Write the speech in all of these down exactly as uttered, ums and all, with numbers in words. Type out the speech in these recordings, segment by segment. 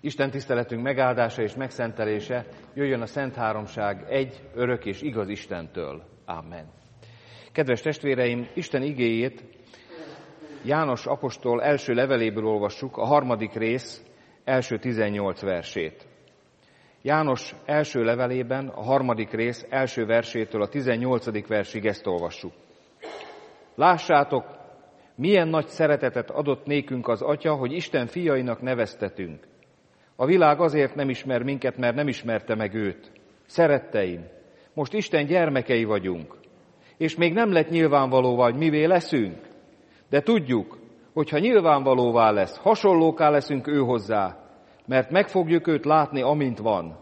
Isten tiszteletünk megáldása és megszentelése jöjjön a Szent Háromság egy, örök és igaz Istentől. Amen. Kedves testvéreim, Isten igéjét János apostol első leveléből olvassuk, a harmadik rész első tizennyolc versét. János első levelében, a harmadik rész első versétől a tizennyolcadik versig ezt olvassuk. Lássátok, milyen nagy szeretetet adott nékünk az Atya, hogy Isten fiainak neveztetünk. A világ azért nem ismer minket, mert nem ismerte meg őt. Szeretteim, most Isten gyermekei vagyunk, és még nem lett nyilvánvalóvá, hogy mivé leszünk. De tudjuk, hogy ha nyilvánvalóvá lesz, hasonlóká leszünk ő hozzá, mert meg fogjuk őt látni, amint van.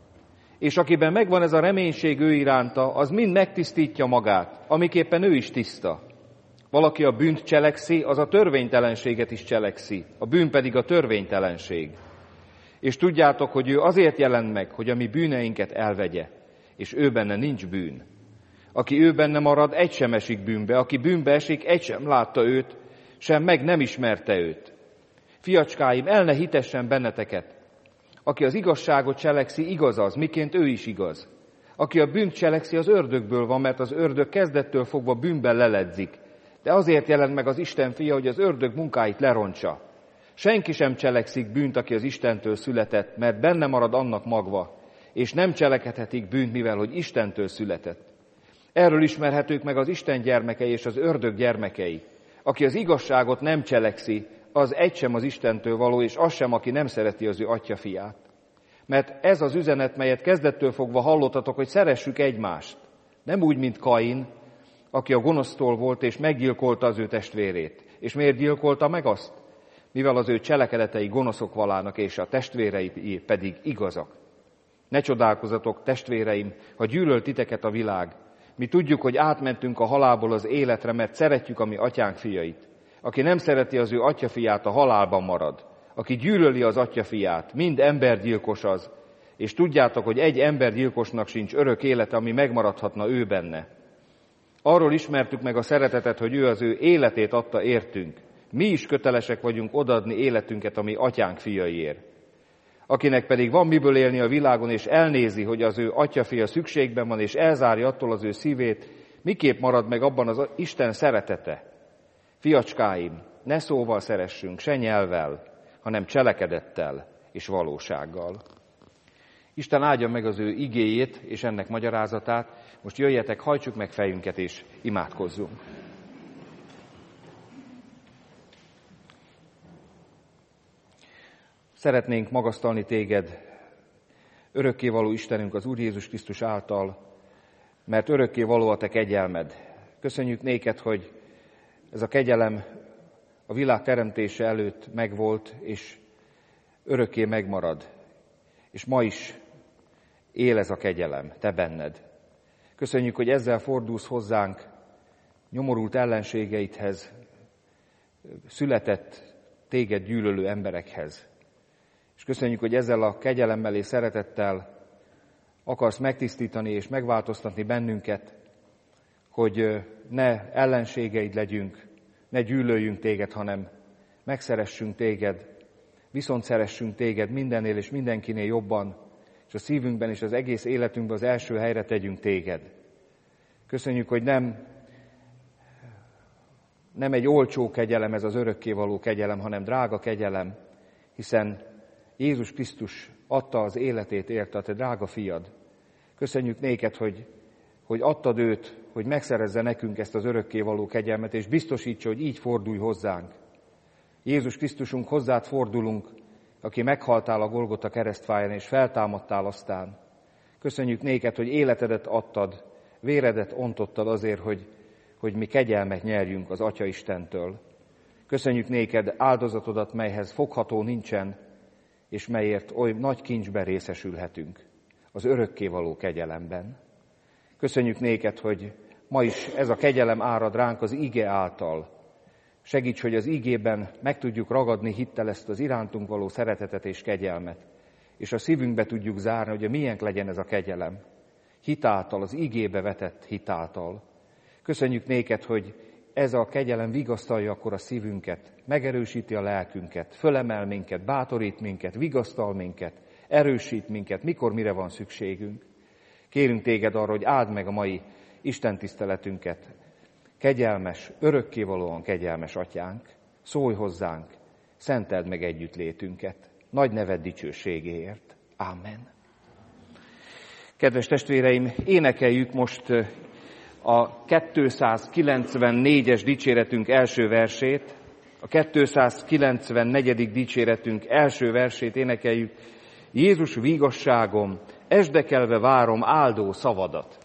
És akiben megvan ez a reménység ő iránta, az mind megtisztítja magát, amiképpen ő is tiszta. Valaki a bűnt cselekszi, az a törvénytelenséget is cselekszi, a bűn pedig a törvénytelenség. És tudjátok, hogy ő azért jelent meg, hogy a mi bűneinket elvegye, és ő benne nincs bűn. Aki ő benne marad, egy sem esik bűnbe, aki bűnbe esik, egy sem látta őt, sem meg nem ismerte őt. Fiacskáim, el ne hitessen benneteket. Aki az igazságot cselekszi, igaz az, miként ő is igaz. Aki a bűnt cselekszi, az ördögből van, mert az ördög kezdettől fogva bűnben leledzik. De azért jelent meg az Isten fia, hogy az ördög munkáit lerontsa. Senki sem cselekszik bűnt, aki az Istentől született, mert benne marad annak magva, és nem cselekedhetik bűnt, mivel hogy Istentől született. Erről ismerhetők meg az Isten gyermekei és az ördög gyermekei. Aki az igazságot nem cselekszi, az egy sem az Istentől való, és az sem, aki nem szereti az ő atya fiát. Mert ez az üzenet, melyet kezdettől fogva hallottatok, hogy szeressük egymást. Nem úgy, mint Kain, aki a gonosztól volt, és meggyilkolta az ő testvérét. És miért gyilkolta meg azt? Mivel az ő cselekedetei gonoszok valának, és a testvérei pedig igazak. Ne csodálkozzatok, testvéreim, ha gyűlöl titeket a világ. Mi tudjuk, hogy átmentünk a halálból az életre, mert szeretjük a mi atyánk fiait. Aki nem szereti az ő atyafiát, a halálban marad. Aki gyűlöli az atyafiát, mind embergyilkos az, és tudjátok, hogy egy embergyilkosnak sincs örök élete, ami megmaradhatna ő benne. Arról ismertük meg a szeretetet, hogy ő az ő életét adta értünk. Mi is kötelesek vagyunk odaadni életünket a mi atyánk fiaiért. Akinek pedig van miből élni a világon, és elnézi, hogy az ő atyafia szükségben van, és elzárja attól az ő szívét, miképp marad meg abban az Isten szeretete? Fiacskáim, ne szóval szeressünk, se nyelvvel, hanem cselekedettel és valósággal. Isten áldja meg az ő igéjét és ennek magyarázatát. Most jöjjetek, hajtsuk meg fejünket és imádkozzunk. Szeretnénk magasztalni téged, örökkévaló Istenünk az Úr Jézus Krisztus által, mert örökkévaló a te kegyelmed. Köszönjük néked, hogy ez a kegyelem a világ teremtése előtt megvolt, és örökké megmarad. És ma is él ez a kegyelem, te benned. Köszönjük, hogy ezzel fordulsz hozzánk nyomorult ellenségeidhez, született téged gyűlölő emberekhez. És köszönjük, hogy ezzel a kegyelemmel és szeretettel akarsz megtisztítani és megváltoztatni bennünket, hogy ne ellenségeid legyünk, ne gyűlöljünk téged, hanem megszeressünk téged, viszont szeressünk téged mindennél és mindenkinél jobban, és a szívünkben és az egész életünkben az első helyre tegyünk téged. Köszönjük, hogy nem, nem egy olcsó kegyelem ez az örökkévaló kegyelem, hanem drága kegyelem, hiszen Jézus Krisztus adta az életét érte, a te drága fiad. Köszönjük néked, hogy, hogy adtad őt, hogy megszerezze nekünk ezt az örökkévaló kegyelmet, és biztosítsa, hogy így fordulj hozzánk. Jézus Krisztusunk, hozzád fordulunk, aki meghaltál a Golgota keresztfáján, és feltámadtál aztán. Köszönjük néked, hogy életedet adtad, véredet ontottad azért, hogy, hogy mi kegyelmet nyerjünk az Atya Istentől. Köszönjük néked áldozatodat, melyhez fogható nincsen, és melyért oly nagy kincsben részesülhetünk, az örökkévaló kegyelemben. Köszönjük néked, hogy ma is ez a kegyelem árad ránk az ige által. Segíts, hogy az igében meg tudjuk ragadni hittel ezt az irántunk való szeretetet és kegyelmet, és a szívünkbe tudjuk zárni, hogy milyen legyen ez a kegyelem. Hitáltal, az igébe vetett hitáltal. Köszönjük néked, hogy ez a kegyelem vigasztalja akkor a szívünket, megerősíti a lelkünket, fölemel minket, bátorít minket, vigasztal minket, erősít minket, mikor mire van szükségünk. Kérünk téged arra, hogy áld meg a mai Isten tiszteletünket. Kegyelmes, örökkévalóan kegyelmes atyánk, szólj hozzánk, szenteld meg együttlétünket, nagy neved dicsőségéért. Amen. Kedves testvéreim, énekeljük most a kétszázkilencvennégyes dicséretünk első versét, a kétszázkilencvennegyedik dicséretünk első versét énekeljük. Jézus vigaszságom, esdekelve várom áldó szavadat.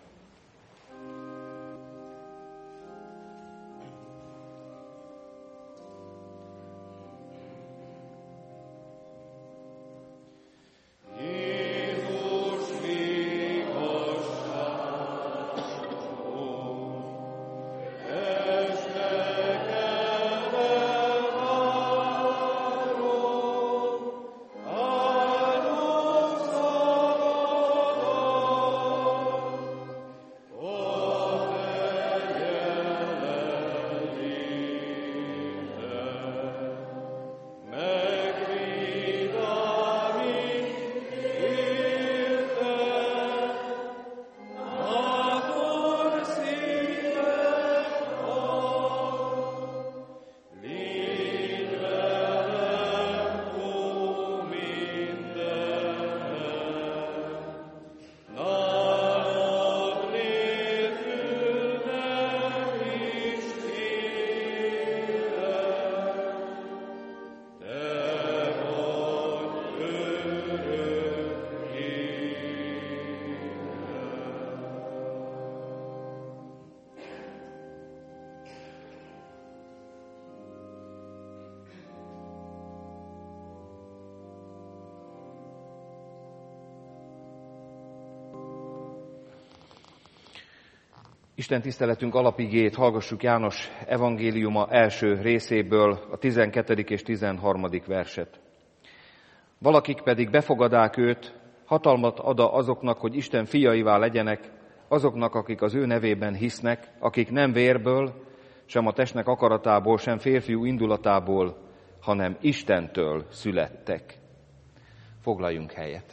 Isten tiszteletünk alapigéjét hallgassuk János evangéliuma első részéből, a tizenkettedik és tizenharmadik verset. Valakik pedig befogadák őt, hatalmat ad azoknak, hogy Isten fiaivá legyenek, azoknak, akik az ő nevében hisznek, akik nem vérből, sem a testnek akaratából, sem férfiú indulatából, hanem Istentől születtek. Foglaljunk helyet.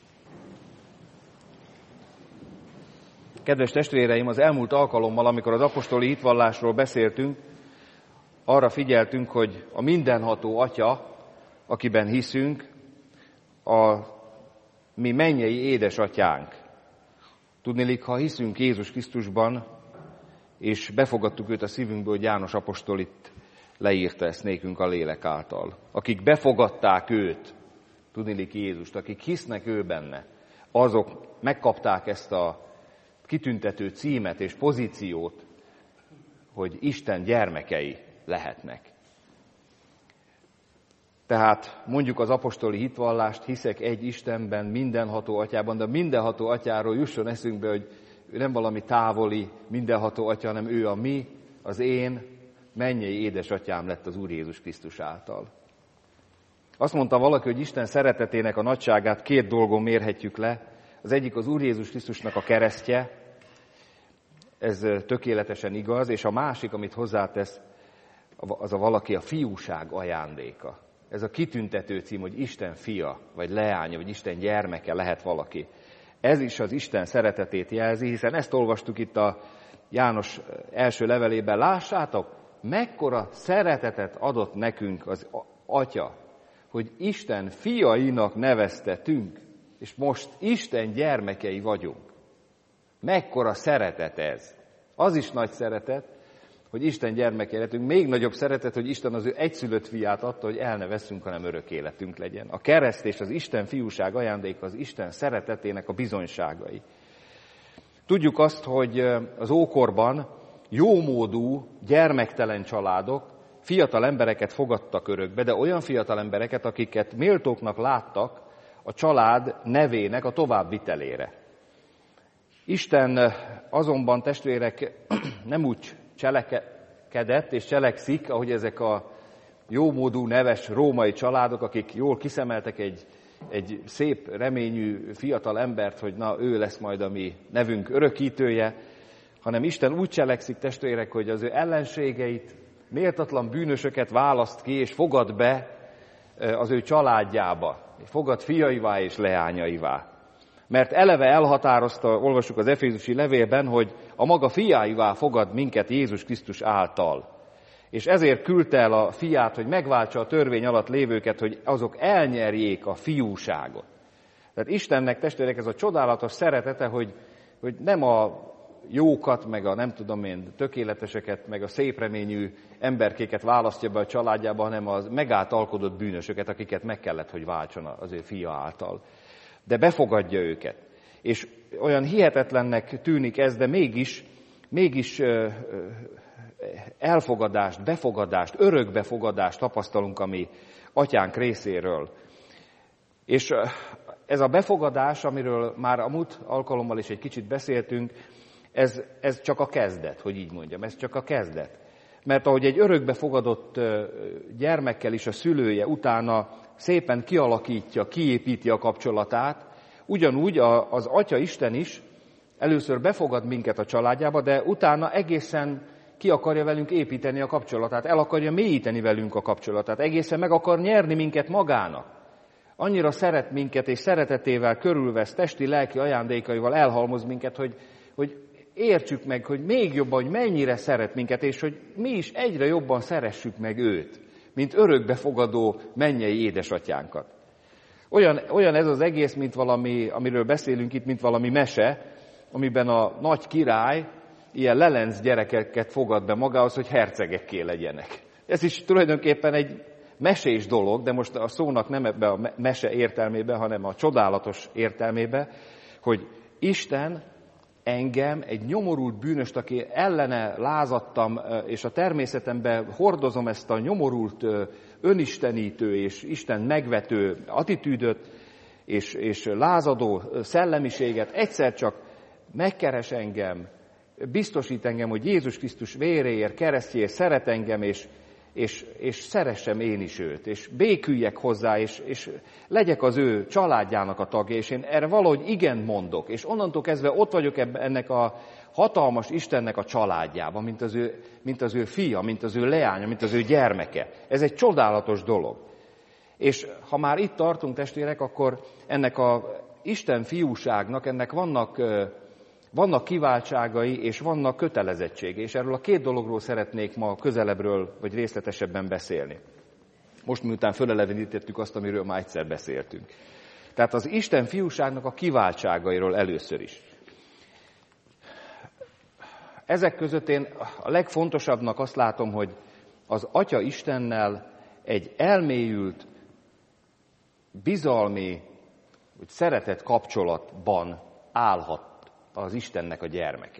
Kedves testvéreim, az elmúlt alkalommal, amikor az apostoli hitvallásról beszéltünk, arra figyeltünk, hogy a mindenható Atya, akiben hiszünk, a mi mennyei édesatyánk. Tudniillik, ha hiszünk Jézus Krisztusban, és befogadtuk őt a szívünkből, hogy János apostol itt leírta ezt nékünk a lélek által. Akik befogadták őt, tudniillik Jézust, akik hisznek ő benne, azok megkapták ezt a kitüntető címet és pozíciót, hogy Isten gyermekei lehetnek. Tehát mondjuk az apostoli hitvallást, hiszek egy Istenben, mindenható atyában, de a mindenható atyáról jusson eszünkbe, hogy ő nem valami távoli mindenható atya, hanem ő a mi, az én mennyei édesatyám lett az Úr Jézus Krisztus által. Azt mondta valaki, hogy Isten szeretetének a nagyságát két dolgon mérhetjük le. Az egyik az Úr Jézus Krisztusnak a keresztje, ez tökéletesen igaz, és a másik, amit hozzátesz, az a valaki a fiúság ajándéka. Ez a kitüntető cím, hogy Isten fia, vagy leánya, vagy Isten gyermeke lehet valaki. Ez is az Isten szeretetét jelzi, hiszen ezt olvastuk itt a János első levelében. Lássátok, mekkora szeretetet adott nekünk az Atya, hogy Isten fiainak neveztetünk, és most Isten gyermekei vagyunk. Mekkora szeretet ez. Az is nagy szeretet, hogy Isten gyermekei lehetünk. Még nagyobb szeretet, hogy Isten az ő egyszülött fiát adta, hogy el ne veszünk, hanem örök életünk legyen. A kereszt és az Isten fiúság ajándéka az Isten szeretetének a bizonyságai. Tudjuk azt, hogy az ókorban jómódú, gyermektelen családok fiatal embereket fogadtak örökbe, de olyan fiatal embereket, akiket méltóknak láttak a család nevének a továbbvitelére. Isten azonban, testvérek, nem úgy cselekedett és cselekszik, ahogy ezek a jómódú, neves római családok, akik jól kiszemeltek egy, egy szép, reményű fiatal embert, hogy na, ő lesz majd a mi nevünk örökítője, hanem Isten úgy cselekszik, testvérek, hogy az ő ellenségeit, méltatlan bűnösöket választ ki, és fogad be az ő családjába. Fogad fiaivá és leányaivá. Mert eleve elhatározta, olvassuk az Efézusi levélben, hogy a maga fiáivá fogad minket Jézus Krisztus által. És ezért küldte el a fiát, hogy megváltsa a törvény alatt lévőket, hogy azok elnyerjék a fiúságot. Tehát Istennek, testvérek, ez a csodálatos szeretete, hogy, hogy nem a jókat, meg a nem tudom én, tökéleteseket, meg a szépreményű emberkéket választja be a családjába, hanem az megáltalkodott bűnösöket, akiket meg kellett, hogy váltson az ő fia által. De befogadja őket. És olyan hihetetlennek tűnik ez, de mégis, mégis elfogadást, befogadást, örökbefogadást tapasztalunk a mi atyánk részéről. És ez a befogadás, amiről már a múlt alkalommal is egy kicsit beszéltünk, ez, ez csak a kezdet, hogy így mondjam, ez csak a kezdet. Mert ahogy egy örökbefogadott gyermekkel is a szülője utána szépen kialakítja, kiépíti a kapcsolatát, ugyanúgy az Atya Isten is először befogad minket a családjába, de utána egészen ki akarja velünk építeni a kapcsolatát, el akarja mélyíteni velünk a kapcsolatát, egészen meg akar nyerni minket magának. Annyira szeret minket, és szeretetével körülvesz, testi, lelki ajándékaival elhalmoz minket, hogy, hogy értsük meg, hogy még jobban, hogy mennyire szeret minket, és hogy mi is egyre jobban szeressük meg őt, mint örökbefogadó mennyei édesatyánkat. Olyan, olyan ez az egész, mint valami, amiről beszélünk itt, mint valami mese, amiben a nagy király ilyen lelenc gyerekeket fogad be magához, hogy hercegekké legyenek. Ez is tulajdonképpen egy mesés dolog, de most a szónak nem ebbe a mese értelmébe, hanem a csodálatos értelmébe, hogy Isten engem, egy nyomorult bűnöst, aki ellene lázadtam, és a természetemben hordozom ezt a nyomorult, önistenítő és Isten megvető attitűdöt, és, és lázadó szellemiséget, egyszer csak megkeres engem, biztosít engem, hogy Jézus Krisztus véréért, keresztjéért szeret engem, és, és, és szeressem én is őt, és béküljek hozzá, és, és legyek az ő családjának a tagja, és én erre valahogy igen mondok, és onnantól kezdve ott vagyok ennek a hatalmas Istennek a családjában, mint az, ő, mint az ő fia, mint az ő leánya, mint az ő gyermeke. Ez egy csodálatos dolog. És ha már itt tartunk, testvérek, akkor ennek a Isten fiúságnak, ennek vannak, vannak kiváltságai, és vannak kötelezettsége, és erről a két dologról szeretnék ma közelebbről, vagy részletesebben beszélni. Most miután fölelevenítettük azt, amiről már egyszer beszéltünk. Tehát az Isten fiúságnak a kiváltságairól először is. Ezek között én a legfontosabbnak azt látom, hogy az Atya Istennel egy elmélyült, bizalmi, vagy szeretett kapcsolatban állhat az Istennek a gyermeke.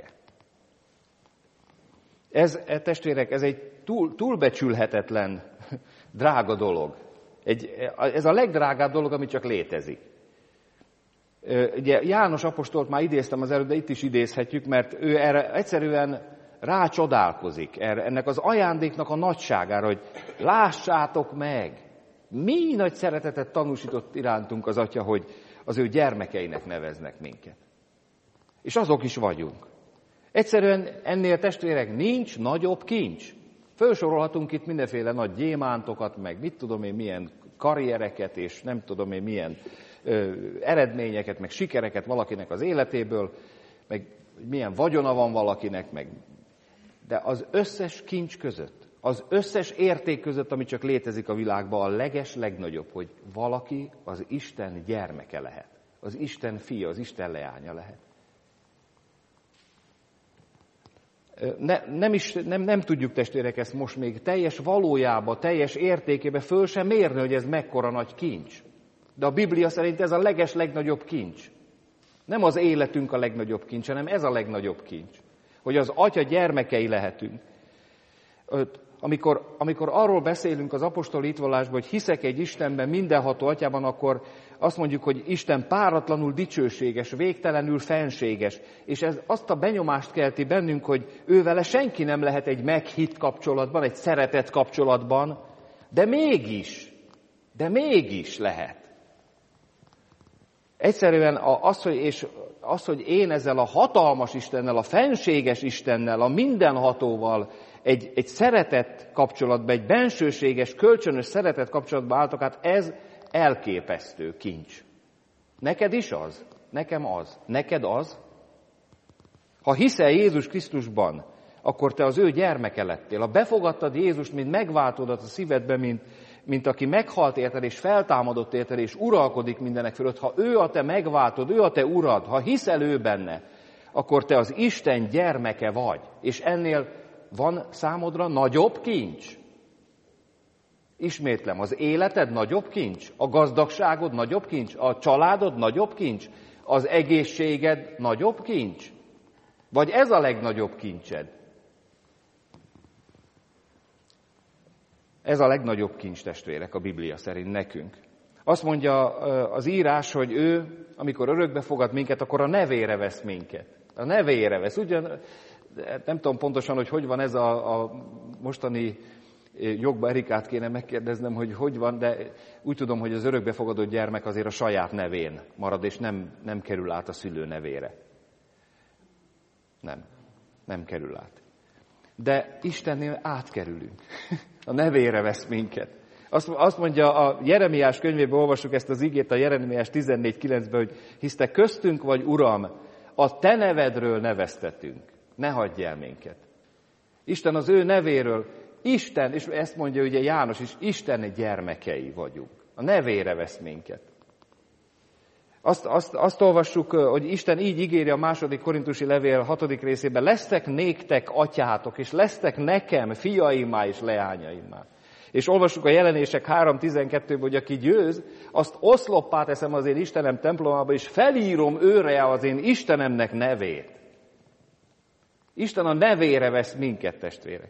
Ez, testvérek, ez egy túl, túlbecsülhetetlen, drága dolog. Egy, ez a legdrágább dolog, ami csak létezik. Ugye János apostolt már idéztem az előbb, de itt is idézhetjük, mert ő erre egyszerűen rácsodálkozik, erre, ennek az ajándéknak a nagyságára, hogy lássátok meg, mi nagy szeretetet tanúsított irántunk az Atya, hogy az ő gyermekeinek neveznek minket. És azok is vagyunk. Egyszerűen ennél, testvérek, nincs nagyobb kincs. Fölsorolhatunk itt mindenféle nagy gyémántokat, meg mit tudom én, milyen karriereket, és nem tudom én, milyen ö, eredményeket, meg sikereket valakinek az életéből, meg milyen vagyona van valakinek, meg... de az összes kincs között, az összes érték között, ami csak létezik a világban, a leges, legnagyobb, hogy valaki az Isten gyermeke lehet. Az Isten fia, az Isten leánya lehet. Ne, nem, is, nem, nem tudjuk, testvérek, ezt most még teljes valójába, teljes értékébe föl sem mérni, hogy ez mekkora nagy kincs. De a Biblia szerint ez a leges legnagyobb kincs. Nem az életünk a legnagyobb kincs, hanem ez a legnagyobb kincs. Hogy az Atya gyermekei lehetünk. Amikor, amikor arról beszélünk az apostoli hitvallásban, hogy hiszek egy Istenben, mindenható Atyában, akkor azt mondjuk, hogy Isten páratlanul dicsőséges, végtelenül fenséges, és ez azt a benyomást kelti bennünk, hogy ővele senki nem lehet egy meghitt kapcsolatban, egy szeretett kapcsolatban, de mégis, de mégis lehet. Egyszerűen az, hogy, és az, hogy én ezzel a hatalmas Istennel, a fenséges Istennel, a mindenhatóval egy, egy szeretet kapcsolatban, egy bensőséges, kölcsönös szeretet kapcsolatban álltak, hát ez elképesztő kincs. Neked is az? Nekem az. Neked az? Ha hiszel Jézus Krisztusban, akkor te az ő gyermeke lettél. Ha befogadtad Jézust, mint megváltódat a szívedbe, mint, mint aki meghalt érted, és feltámadott érted, és uralkodik mindenek fölött, ha ő a te megváltod, ő a te urad, ha hiszel ő benne, akkor te az Isten gyermeke vagy. És ennél van számodra nagyobb kincs? Ismétlem, az életed nagyobb kincs? A gazdagságod nagyobb kincs? A családod nagyobb kincs? Az egészséged nagyobb kincs? Vagy ez a legnagyobb kincsed? Ez a legnagyobb kincs, testvérek, a Biblia szerint nekünk. Azt mondja az írás, hogy ő, amikor örökbe fogad minket, akkor a nevére vesz minket. A nevére vesz. Ugyan, nem tudom pontosan, hogy hogy van ez a, a mostani jogba, Erikát kéne megkérdeznem, hogy hogy van, de úgy tudom, hogy az örökbefogadott gyermek azért a saját nevén marad, és nem, nem kerül át a szülő nevére. Nem, nem kerül át. De Istennél átkerülünk. A nevére vesz minket. Azt, azt mondja, a Jeremiás könyvében olvassuk ezt az igét, a Jeremiás tizennégy kilencben, hogy hisz te köztünk vagy, Uram, a te nevedről neveztetünk. Ne hagyj el minket. Isten az ő nevéről, Isten, és ezt mondja ugye János is, Isten gyermekei vagyunk. A nevére vesz minket. Azt, azt, azt olvassuk, hogy Isten így ígéri a második korintusi levél hatodik részében, lesztek néktek atyátok, és lesztek nekem fiaimmá és leányaimmá. És olvassuk a Jelenések három tizenkettőben, hogy aki győz, azt oszloppá teszem az én Istenem templomába, és felírom őre az én Istenemnek nevét. Isten a nevére vesz minket, testvérek.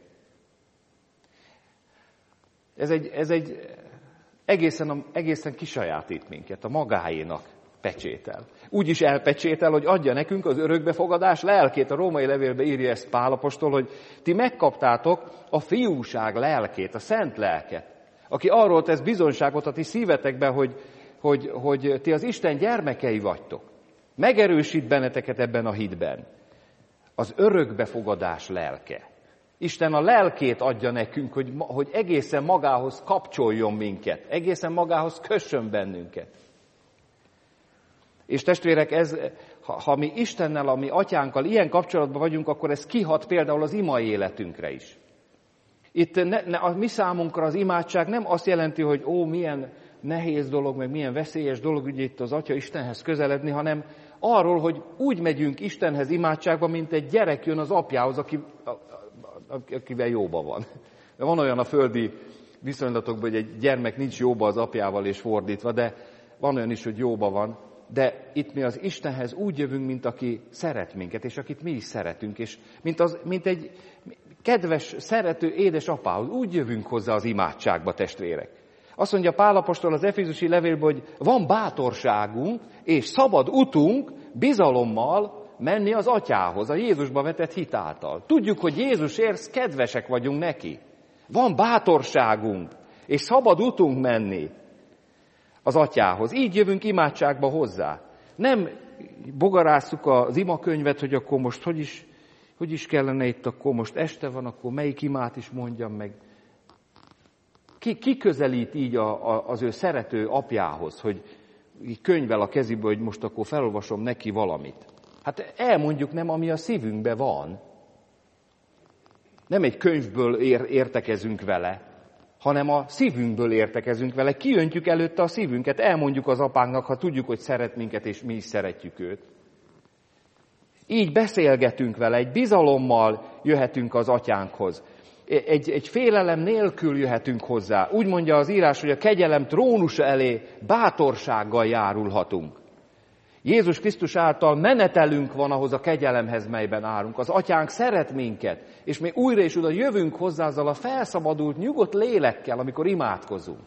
Ez egy, ez egy egészen, egészen kisajátít minket, a magáénak pecsétel. Úgy is elpecsétel, hogy adja nekünk az örökbefogadás lelkét. A római levélbe írja ezt Pál apostol, hogy ti megkaptátok a fiúság lelkét, a szent lelket, aki arról tesz bizonyságot a ti szívetekben, hogy, hogy, hogy ti az Isten gyermekei vagytok. Megerősít benneteket ebben a hitben. Az örökbefogadás lelke. Isten a lelkét adja nekünk, hogy, hogy egészen magához kapcsoljon minket, egészen magához kössön bennünket. És testvérek, ez, ha, ha mi Istennel, a mi atyánkkal ilyen kapcsolatban vagyunk, akkor ez kihat például az imai életünkre is. Itt ne, ne, a mi számunkra az imádság nem azt jelenti, hogy ó, milyen nehéz dolog, meg milyen veszélyes dolog ugye itt az Atya Istenhez közeledni, hanem arról, hogy úgy megyünk Istenhez imádságba, mint egy gyerek jön az apjához, aki, a, a, akivel jóba van. De van olyan a földi viszonylatokban, hogy egy gyermek nincs jóba az apjával és fordítva, de van olyan is, hogy jóba van. De itt mi az Istenhez úgy jövünk, mint aki szeret minket, és akit mi is szeretünk, és mint, az, mint egy kedves, szerető édesapához, úgy jövünk hozzá az imádságba, testvérek. Azt mondja Pál apostol az Efézusi levélben, hogy van bátorságunk és szabad utunk bizalommal menni az atyához, a Jézusba vetett hit által. Tudjuk, hogy Jézusért kedvesek vagyunk neki. Van bátorságunk és szabad utunk menni az atyához. Így jövünk imádságba hozzá. Nem bogarásszuk az imakönyvet, hogy akkor most hogy is, hogy is kellene itt, akkor most este van, akkor melyik imát is mondjam meg. Ki, ki közelít így a, a, az ő szerető apjához, hogy könyvvel a keziből, hogy most akkor felolvasom neki valamit. Hát elmondjuk nem, ami a szívünkben van. Nem egy könyvből ér, értekezünk vele, hanem a szívünkből értekezünk vele, kiöntjük előtte a szívünket, elmondjuk az apánknak, ha tudjuk, hogy szeret minket, és mi is szeretjük őt. Így beszélgetünk vele, egy bizalommal jöhetünk az atyánkhoz. Egy, egy félelem nélkül jöhetünk hozzá. Úgy mondja az írás, hogy a kegyelem trónusa elé bátorsággal járulhatunk. Jézus Krisztus által menetelünk van ahhoz a kegyelemhez, melyben állunk. Az atyánk szeret minket, és mi újra és újra jövünk hozzá azzal a felszabadult, nyugodt lélekkel, amikor imádkozunk.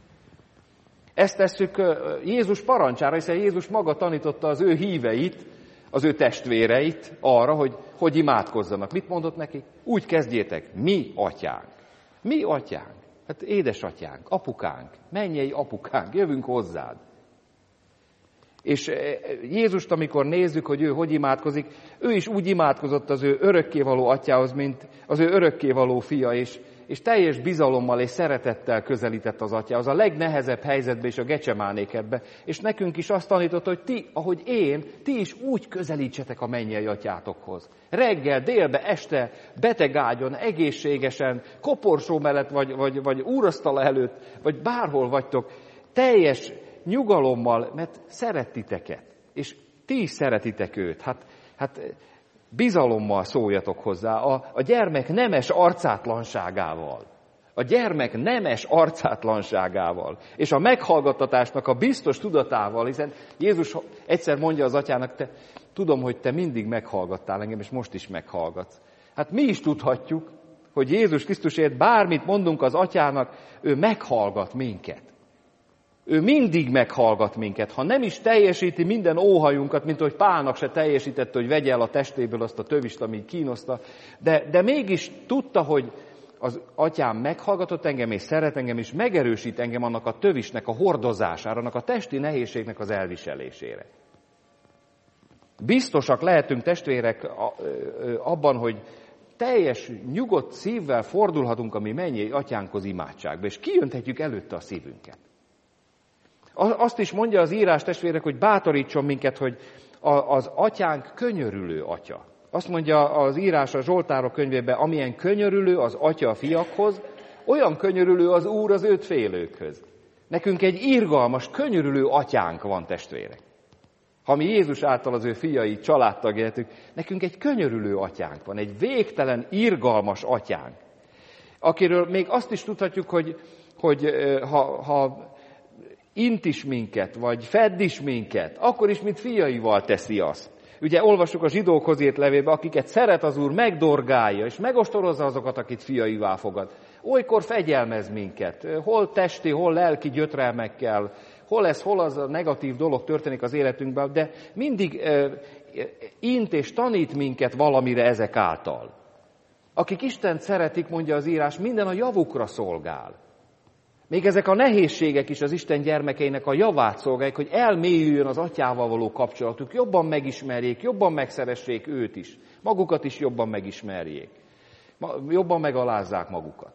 Ezt tesszük Jézus parancsára, hiszen Jézus maga tanította az ő híveit, az ő testvéreit arra, hogy hogy imádkozzanak. Mit mondott nekik? Úgy kezdjétek, mi atyánk. Mi atyánk? Hát édesatyánk, apukánk, mennyei apukánk, jövünk hozzád. És Jézust, amikor nézzük, hogy ő hogy imádkozik, ő is úgy imádkozott az ő örökkévaló atyához, mint az ő örökkévaló fia, és, és teljes bizalommal és szeretettel közelített az atyához, a legnehezebb helyzetbe és a Gecsemánékedbe. És nekünk is azt tanított, hogy ti, ahogy én, ti is úgy közelítsetek a mennyei atyátokhoz. Reggel, délbe, este, betegágyon, egészségesen, koporsó mellett, vagy, vagy, vagy úrasztala előtt, vagy bárhol vagytok, teljes nyugalommal, mert szeret titeket, és ti is szeretitek őt. Hát, hát bizalommal szóljatok hozzá, a, a gyermek nemes arcátlanságával. A gyermek nemes arcátlanságával, és a meghallgattatásnak a biztos tudatával, hiszen Jézus egyszer mondja az atyának, te, tudom, hogy te mindig meghallgattál engem, és most is meghallgatsz. Hát mi is tudhatjuk, hogy Jézus Krisztusért bármit mondunk az atyának, ő meghallgat minket. Ő mindig meghallgat minket, ha nem is teljesíti minden óhajunkat, mint hogy Pálnak se teljesítette, hogy vegye el a testéből azt a tövist, ami kínoszta, de, de mégis tudta, hogy az atyám meghallgatott engem, és szeret engem, és megerősít engem annak a tövisnek a hordozására, annak a testi nehézségnek az elviselésére. Biztosak lehetünk, testvérek, abban, hogy teljes, nyugodt szívvel fordulhatunk a mi mennyei atyánkhoz imádságba, és kijönthetjük előtte a szívünket. Azt is mondja az írás, testvérek, hogy bátorítson minket, hogy az atyánk könyörülő atya. Azt mondja az írás a Zsoltárok könyvében, amilyen könyörülő az atya a fiakhoz, olyan könyörülő az Úr az őt félőkhöz. Nekünk egy irgalmas, könyörülő atyánk van, testvérek. Ha mi Jézus által az ő fiai, családtagjaitük, nekünk egy könyörülő atyánk van, egy végtelen, irgalmas atyánk. Akiről még azt is tudhatjuk, hogy, hogy ha... ha int is minket, vagy fedd is minket, akkor is, mint fiaival teszi azt. Ugye olvassuk a zsidókhoz írt levélbe, akiket szeret az Úr, megdorgálja, és megostorozza azokat, akit fiaivá fogad. Olykor fegyelmez minket, hol testi, hol lelki gyötrelmekkel, hol ez, hol az a negatív dolog történik az életünkben, de mindig uh, int és tanít minket valamire ezek által. Akik Istent szeretik, mondja az írás, minden a javukra szolgál. Még ezek a nehézségek is az Isten gyermekeinek a javát szolgálják, hogy elmélyüljön az atyával való kapcsolatuk, jobban megismerjék, jobban megszeressék őt is, magukat is jobban megismerjék, jobban megalázzák magukat.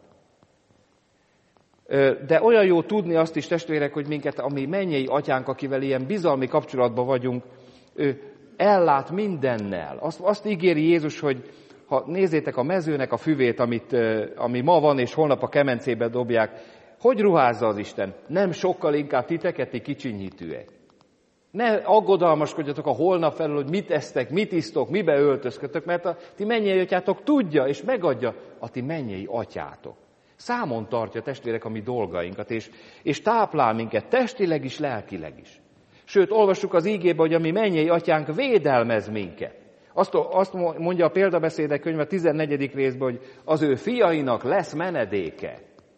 De olyan jó tudni azt is, testvérek, hogy minket, ami mennyei atyánk, akivel ilyen bizalmi kapcsolatban vagyunk, ő ellát mindennel. Azt, azt ígéri Jézus, hogy ha nézzétek a mezőnek a füvét, amit, ami ma van, és holnap a kemencébe dobják, hogy ruházza az Isten? Nem sokkal inkább titeket, ti kicsinyhitűek. Ne aggodalmaskodjatok a holnap felől, hogy mit esztek, mit isztok, mibe öltözkötök, mert a ti mennyei atyátok tudja és megadja a ti mennyei atyátok. Számon tartja, testvérek, a mi dolgainkat, és, és táplál minket testileg is, lelkileg is. Sőt, olvassuk az ígébe, hogy a mi mennyei atyánk védelmez minket. Azt, azt mondja a példabeszédek könyve tizennegyedik részben, hogy az ő fiainak lesz menedéke.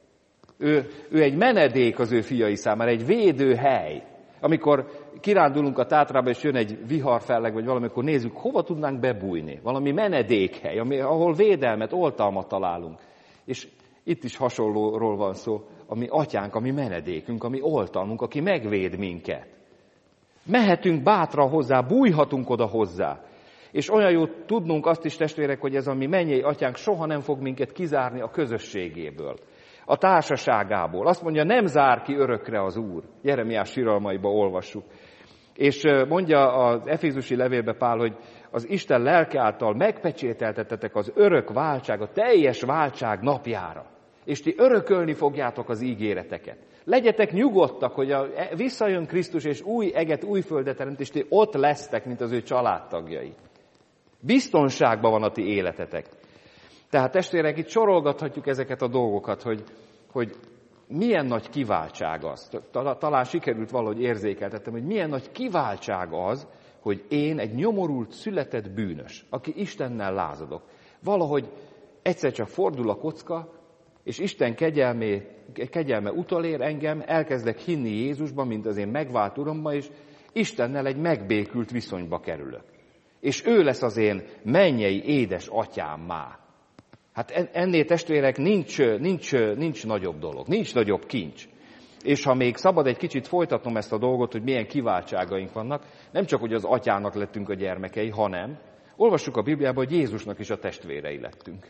Ő, ő egy menedék az ő fiai számára, egy védőhely. Amikor kirándulunk a Tátrába, és jön egy viharfelleg, vagy valamikor nézzük, hova tudnánk bebújni. Valami menedékhely, ami, ahol védelmet, oltalmat találunk. És itt is hasonlóról van szó, ami atyánk, ami menedékünk, ami oltalmunk, aki megvéd minket. Mehetünk bátran hozzá, bújhatunk oda hozzá. És olyan jó tudnunk azt is, testvérek, hogy ez a mi mennyei atyánk soha nem fog minket kizárni a közösségéből, a társaságából. Azt mondja, nem zár ki örökre az Úr. Jeremiás síralmaiba olvassuk. És mondja az Efézusi levélbe Pál, hogy az Isten lelke által megpecsételtetetek az örök váltság, a teljes váltság napjára. És ti örökölni fogjátok az ígéreteket. Legyetek nyugodtak, hogy a, visszajön Krisztus, és új eget, új földet teremt, és ti ott lesztek, mint az ő családtagjai. Biztonságban van a ti életetek. Tehát testvérek, itt sorolgathatjuk ezeket a dolgokat, hogy, hogy milyen nagy kiváltság az. Talán sikerült valahogy érzékeltettem, hogy milyen nagy kiváltság az, hogy én egy nyomorult, született bűnös, aki Istennel lázadok. Valahogy egyszer csak fordul a kocka, és Isten kegyelme, kegyelme utolér engem, elkezdek hinni Jézusban, mint az én megvált Uramban, és Istennel egy megbékült viszonyba kerülök. És ő lesz az én mennyei édes atyám már. Hát ennél testvérek nincs, nincs, nincs nagyobb dolog, nincs nagyobb kincs. És ha még szabad egy kicsit folytatnom ezt a dolgot, hogy milyen kiváltságaink vannak, nem csak, hogy az atyának lettünk a gyermekei, hanem olvassuk a Bibliában, hogy Jézusnak is a testvérei lettünk.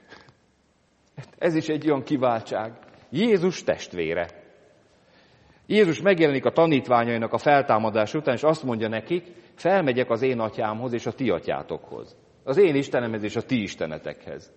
Ez is egy olyan kiváltság. Jézus testvére. Jézus megjelenik a tanítványainak a feltámadás után, és azt mondja nekik, felmegyek az én atyámhoz és a ti atyátokhoz. Az én Istenemhez és a ti istenetekhez.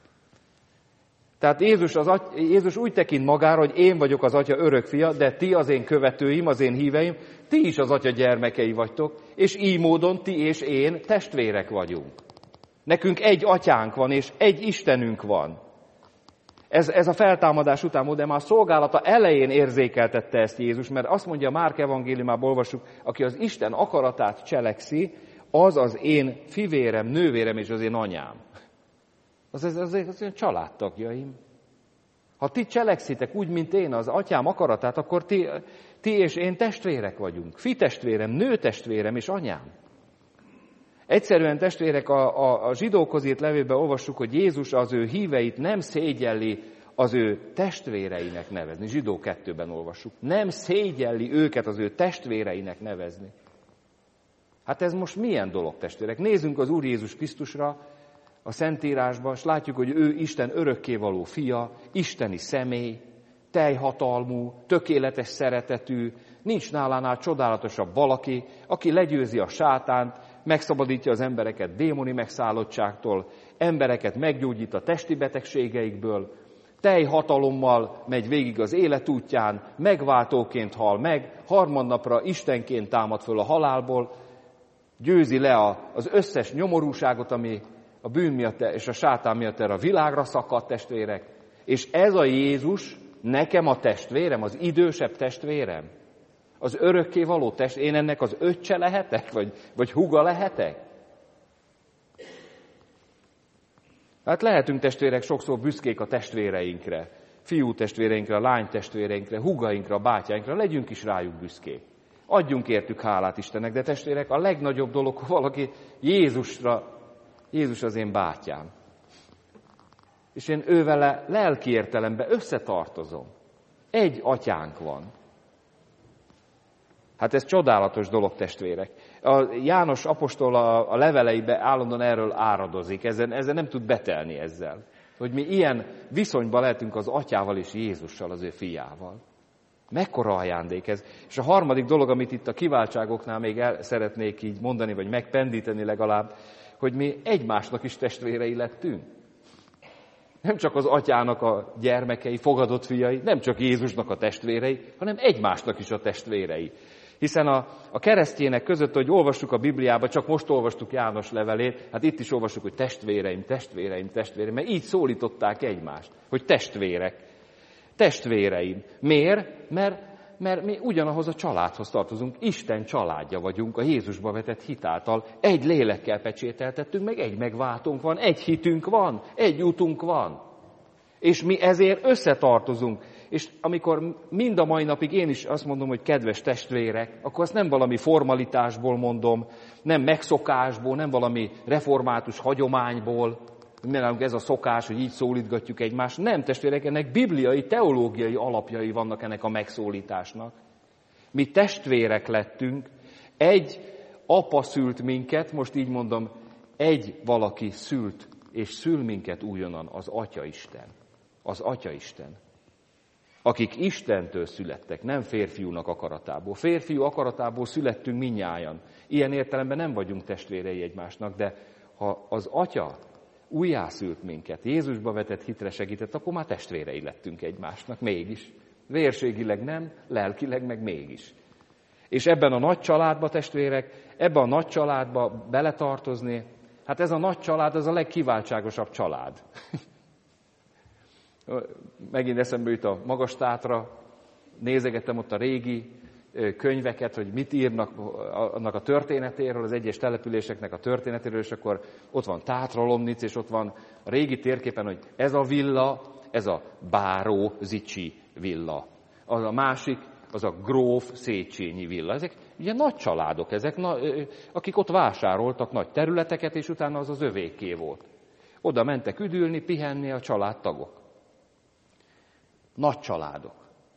Tehát Jézus, az aty- Jézus úgy tekint magára, hogy én vagyok az atya örök fia, de ti az én követőim, az én híveim, ti is az atya gyermekei vagytok, és így módon ti és én testvérek vagyunk. Nekünk egy atyánk van, és egy Istenünk van. Ez, ez a feltámadás után volt, de már a szolgálata elején érzékeltette ezt Jézus, mert azt mondja, Márk evangéliumában olvassuk, aki az Isten akaratát cselekszi, az az én fivérem, nővérem és az én anyám. Az az, az, az én családtagjaim. Ha ti cselekszitek úgy, mint én, az atyám akaratát, akkor ti, ti és én testvérek vagyunk. Fitestvérem, nőtestvérem és anyám. Egyszerűen testvérek, a, a, a zsidókhoz írt levélben olvassuk, hogy Jézus az ő híveit nem szégyelli az ő testvéreinek nevezni. Zsidó kettőben olvassuk. Nem szégyelli őket az ő testvéreinek nevezni. Hát ez most milyen dolog, testvérek? Nézzünk az Úr Jézus Krisztusra a Szentírásban, és látjuk, hogy ő Isten örökkévaló fia, isteni személy, teljhatalmú, tökéletes szeretetű, nincs nálánál csodálatosabb valaki, aki legyőzi a sátánt, megszabadítja az embereket démoni megszállottságtól, embereket meggyógyít a testi betegségeikből, teljhatalommal megy végig az életútján, megváltóként hal meg, harmadnapra Istenként támad föl a halálból, győzi le az összes nyomorúságot, ami a bűn miatt és a sátán miatt erre a világra szakadt, testvérek. És ez a Jézus nekem a testvérem, az idősebb testvérem, az örökkévaló testvérem, én ennek az öccse lehetek, vagy, vagy húga lehetek? Hát lehetünk, testvérek, sokszor büszkék a testvéreinkre, fiú testvéreinkre, lány testvéreinkre, húgainkra, bátyáinkra, legyünk is rájuk büszkék. Adjunk értük hálát Istennek, de testvérek, a legnagyobb dolog, hogy valaki Jézusra, Jézus az én bátyám. És én ővele lelki értelemben összetartozom. Egy atyánk van. Hát ez csodálatos dolog, testvérek. A János apostol a, a leveleibe állandóan erről áradozik, ezen, ezen nem tud betelni ezzel. Hogy mi ilyen viszonyban lehetünk az atyával és Jézussal, az ő fiával. Mekkora ajándék ez. És a harmadik dolog, amit itt a kiváltságoknál még el szeretnék így mondani, vagy megpendíteni legalább, hogy mi egymásnak is testvérei lettünk. Nem csak az atyának a gyermekei, fogadott fiai, nem csak Jézusnak a testvérei, hanem egymásnak is a testvérei. Hiszen a, a keresztjének között, hogy olvassuk a Bibliába, csak most olvastuk János levelét, hát itt is olvassuk, hogy testvéreim, testvéreim, testvéreim, mert így szólították egymást, hogy testvérek, testvéreim. Miért? Mert, mert mi ugyanahoz a családhoz tartozunk, Isten családja vagyunk, a Jézusba vetett hitáltal, egy lélekkel pecsételtettünk, meg egy megváltónk van, egy hitünk van, egy útunk van. És mi ezért összetartozunk. És amikor mind a mai napig én is azt mondom, hogy kedves testvérek, akkor azt nem valami formalitásból mondom, nem megszokásból, nem valami református hagyományból, mert ez a szokás, hogy így szólítgatjuk egymást. Nem, testvérek, ennek bibliai, teológiai alapjai vannak ennek a megszólításnak. Mi testvérek lettünk, egy apa szült minket, most így mondom, egy valaki szült, és szül minket újonnan, az Atyaisten. Az Atyaisten. Akik Istentől születtek, nem férfiúnak akaratából. Férfiú akaratából születtünk mindnyájan. Ilyen értelemben nem vagyunk testvérei egymásnak, de ha az Atya újjászült minket, Jézusba vetett hitre segített, akkor már testvérei lettünk egymásnak, mégis. Vérségileg nem, lelkileg meg mégis. És ebben a nagy családba, testvérek, ebben a nagy családba beletartozni, hát ez a nagy család, ez a legkiváltságosabb család. Megint eszembe jut a Magastátra, nézegettem ott a régi könyveket, hogy mit írnak annak a történetéről, az egyes településeknek a történetéről, és akkor ott van Tátra-Lomnic, és ott van a régi térképen, hogy ez a villa, ez a Báró Zicsi villa. Az a másik, az a Gróf Széchenyi villa. Ezek ugye nagy családok, ezek, na, akik ott vásároltak nagy területeket, és utána az az övéké volt. Oda mentek üdülni, pihenni a családtagok. Nagy családok.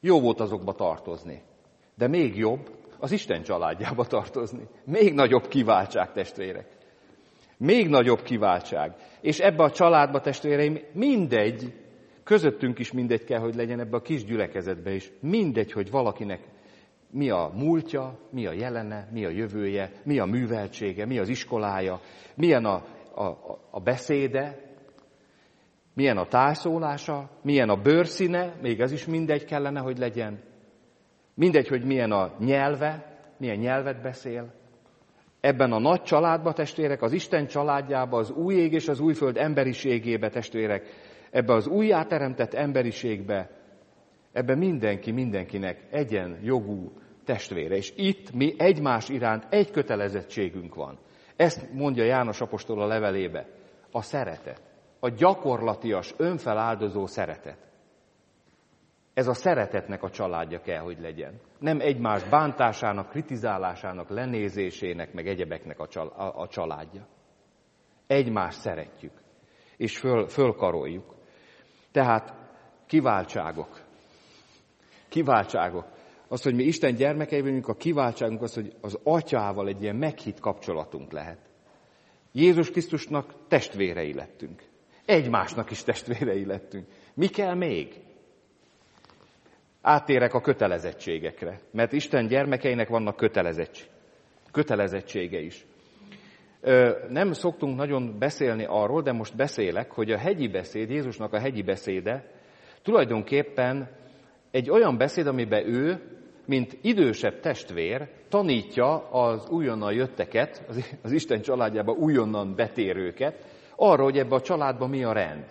Jó volt azokba tartozni. De még jobb az Isten családjába tartozni. Még nagyobb kiváltság, testvérek. Még nagyobb kiváltság. És ebbe a családba, testvéreim, mindegy, közöttünk is mindegy kell, hogy legyen ebbe a kis gyülekezetbe is. Mindegy, hogy valakinek mi a múltja, mi a jelene, mi a jövője, mi a műveltsége, mi az iskolája, milyen a, a, a beszéde, milyen a tájszólása, milyen a bőrszíne, még ez is mindegy kellene, hogy legyen. Mindegy, hogy milyen a nyelve, milyen nyelvet beszél. Ebben a nagy családba, testvérek, az Isten családjába, az új ég és az új föld emberiségébe, testvérek, ebbe az újjáteremtett emberiségbe, ebben mindenki mindenkinek egyenjogú testvére. És itt mi egymás iránt egy kötelezettségünk van. Ezt mondja János apostol a levelébe. A szeretet. A gyakorlatias, önfeláldozó szeretet. Ez a szeretetnek a családja kell, hogy legyen. Nem egymás bántásának, kritizálásának, lenézésének, meg egyebeknek a, csal- a, a családja. Egymást szeretjük, és föl, fölkaroljuk. Tehát kiváltságok. Kiváltságok. Az, hogy mi Isten gyermekei vagyunk, a kiváltságunk az, hogy az Atyával egy ilyen meghitt kapcsolatunk lehet. Jézus Krisztusnak testvérei lettünk. Egymásnak is testvérei lettünk. Mi kell még? Áttérek a kötelezettségekre, mert Isten gyermekeinek vannak kötelezettség, kötelezettsége is. Nem szoktunk nagyon beszélni arról, de most beszélek, hogy a hegyi beszéd, Jézusnak a hegyi beszéde tulajdonképpen egy olyan beszéd, amiben ő, mint idősebb testvér, tanítja az újonnan jötteket, az Isten családjába újonnan betérőket, arra, hogy ebbe a családban mi a rend.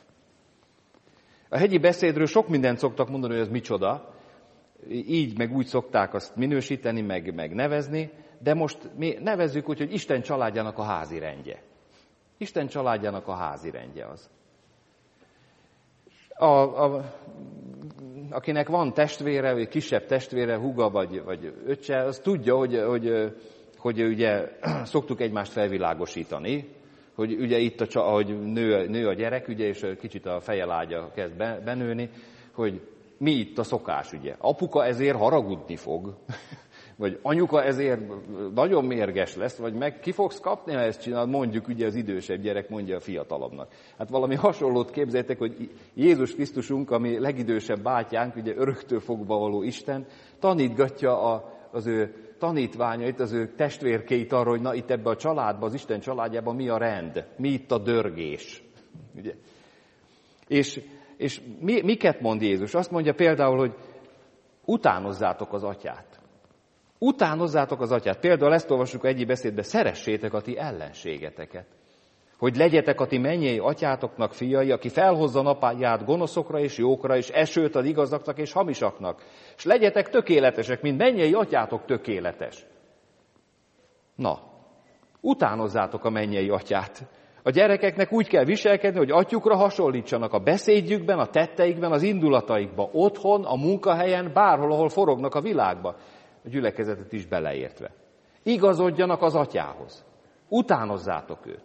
A hegyi beszédről sok mindent szoktak mondani, hogy ez micsoda, így meg úgy szokták azt minősíteni, meg, meg nevezni, de most mi nevezzük úgy, hogy Isten családjának a házi rendje. Isten családjának a házi rendje az. A, a, akinek van testvére, vagy kisebb testvére, húga vagy, vagy öccse, az tudja, hogy, hogy, hogy ugye szoktuk egymást felvilágosítani, hogy ugye itt, a, ahogy nő, nő a gyerek, ugye, és kicsit a fejelágya kezd benőni, hogy mi itt a szokás, ugye. Apuka ezért haragudni fog, vagy anyuka ezért nagyon mérges lesz, vagy meg ki fogsz kapni, ha ezt csinálod, mondjuk ugye az idősebb gyerek mondja a fiatalabbnak. Hát valami hasonlót képzeljétek, hogy Jézus Krisztusunk, ami legidősebb bátyánk, ugye öröktől fogva való Isten, tanítgatja a, az ő tanítványait, az ő testvérkeit arra, hogy na itt ebbe a családba, az Isten családjában mi a rend, mi itt a dörgés. Ugye? És, és mi, miket mond Jézus? Azt mondja például, hogy utánozzátok az atyát. Utánozzátok az atyát. Például ezt olvassuk egy beszédben, szeressétek a ti ellenségeteket. Hogy legyetek a ti mennyei atyátoknak fiai, aki felhozza napját gonoszokra és jókra, és esőt ad igazaknak és hamisaknak. És legyetek tökéletesek, mint mennyei atyátok tökéletes. Na, utánozzátok a mennyei atyát. A gyerekeknek úgy kell viselkedni, hogy atyukra hasonlítsanak a beszédjükben, a tetteikben, az indulataikban, otthon, a munkahelyen, bárhol, ahol forognak a világba. A gyülekezetet is beleértve. Igazodjanak az atyához. Utánozzátok őt.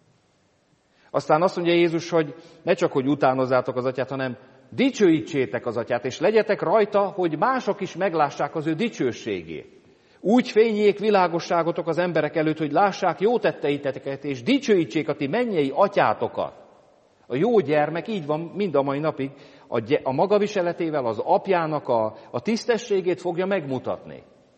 Aztán azt mondja Jézus, hogy ne csak, hogy utánozzátok az atyát, hanem dicsőítsétek az atyát, és legyetek rajta, hogy mások is meglássák az ő dicsőségét. Úgy fényjék világosságotok az emberek előtt, hogy lássák jó tetteiteket, és dicsőítsék a ti mennyei atyátokat. A jó gyermek így van mind a mai napig, a, gy- a maga viseletével az apjának a, a tisztességét fogja megmutatni.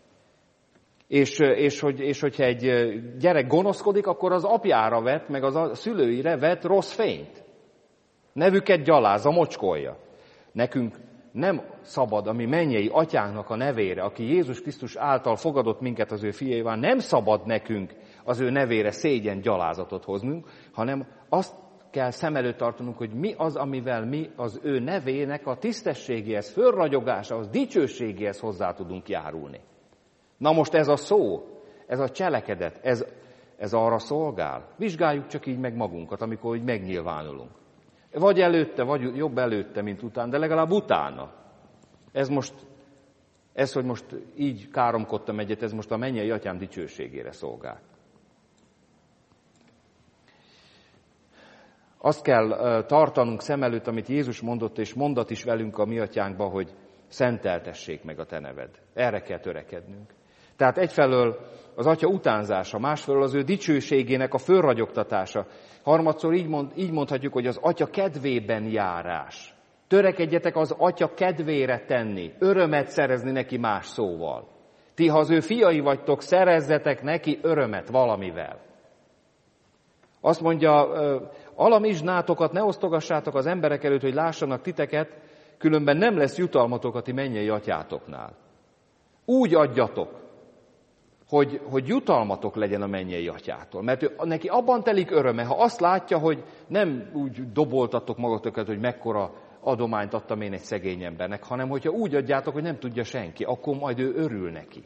És, és, hogy, és hogyha egy gyerek gonoszkodik, akkor az apjára vet, meg az a szülőire vet rossz fényt. Nevüket gyalázza, mocskolja. Nekünk nem szabad, ami mennyei atyánknak a nevére, aki Jézus Krisztus által fogadott minket az ő fiaival, nem szabad nekünk az ő nevére szégyen gyalázatot hoznunk, hanem azt kell szem előtt tartanunk, hogy mi az, amivel mi az ő nevének a tisztességéhez, fölragyogásához, dicsőségéhez hozzá tudunk járulni. Na most ez a szó, ez a cselekedet, ez, ez arra szolgál. Vizsgáljuk csak így meg magunkat, amikor így megnyilvánulunk. Vagy előtte, vagy jobb előtte, mint utána, de legalább utána. Ez most, ez, hogy most így káromkodtam egyet, ez most a mennyei atyám dicsőségére szolgál. Azt kell tartanunk szem előtt, amit Jézus mondott, és mondat is velünk a mi atyánkba, hogy szenteltessék meg a te neved. Erre kell törekednünk. Tehát egyfelől az Atya utánzása, másfelől az ő dicsőségének a fölragyogtatása. Harmadszor így, mond, így mondhatjuk, hogy az Atya kedvében járás. Törekedjetek az Atya kedvére tenni, örömet szerezni neki más szóval. Ti, ha az ő fiai vagytok, szerezzetek neki örömet valamivel. Azt mondja, alamizsnátokat ne osztogassátok az emberek előtt, hogy lássanak titeket, különben nem lesz jutalmatok a ti mennyei atyátoknál. Úgy adjatok, hogy, hogy jutalmatok legyen a mennyei atyától. Mert ő, neki abban telik öröme, ha azt látja, hogy nem úgy doboltatok magatokat, hogy mekkora adományt adtam én egy szegény embernek, hanem hogyha úgy adjátok, hogy nem tudja senki, akkor majd ő örül neki.